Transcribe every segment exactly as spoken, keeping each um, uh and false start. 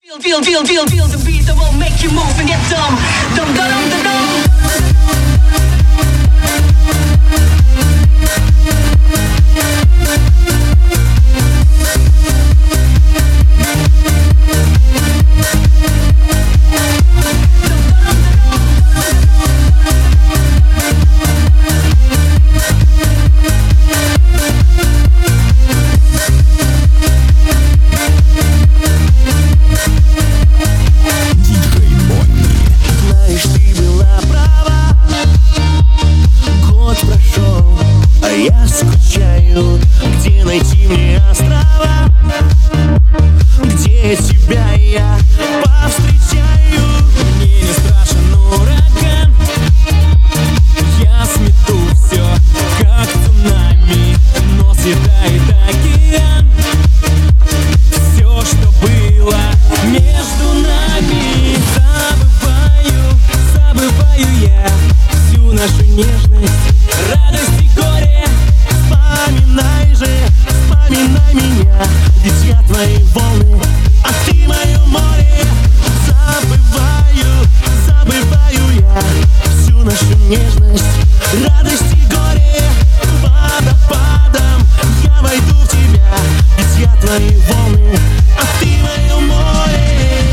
Feel, feel, feel, feel the beat that will make you move and get dumb. Dum, dum, dum, dum. Я скучаю, где найти мне острова, где тебя я повстречаю. Мне не страшен ураган, я смету все, как цунами, но съедает океан. Все, что было между нами, забываю, забываю я всю нашу нежность, радость и горе. Вспоминай же, вспоминай меня, ведь я твои волны, а ты мое море. Забываю, забываю я всю нашу нежность, радость и горе. Водопадом я войду в тебя, ведь я твои волны, а ты мое море.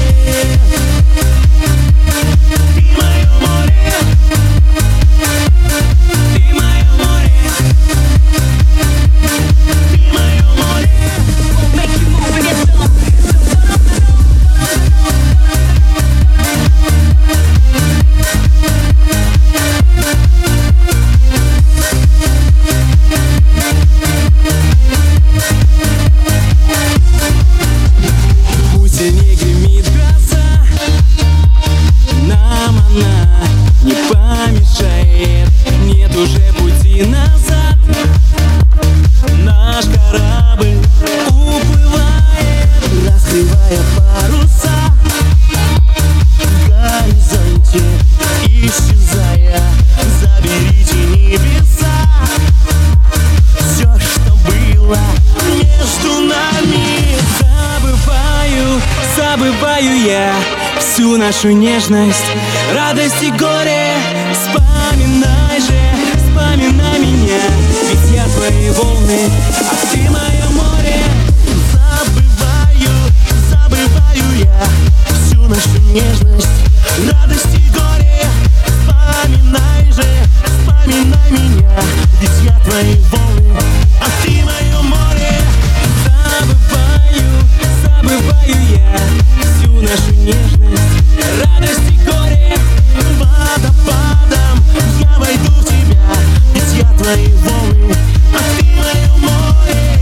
Не помешает, нет уже пути назад. Наш корабль уплывает, раскрывая паруса в горизонте, исчезая. Заберите небеса все, что было между нами. Забываю, забываю я всю нашу нежность, радость и горе. Вспоминай же, вспоминай меня, ведь я твои волны, а ты мое море. Забываю, забываю я всю нашу нежность, радость и горе. Вспоминай же, вспоминай меня, ведь я твои волны, а ты мое море. Забываю, забываю я всю нашу нежность, радость и горе. Водопадом я войду в тебя, ведь я твои волны, а ты мое море.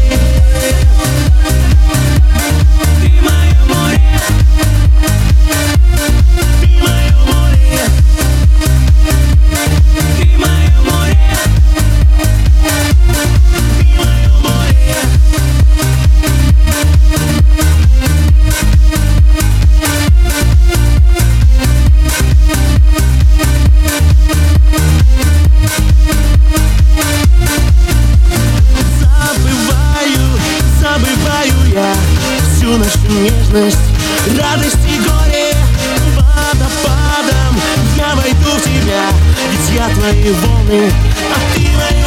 Ты мое море. Ты мое море. Ты мое море. Ты мое море. Забываю я всю нашу нежность, радость и горе. Водопадом я войду в тебя, ведь я твои волны, а ты мои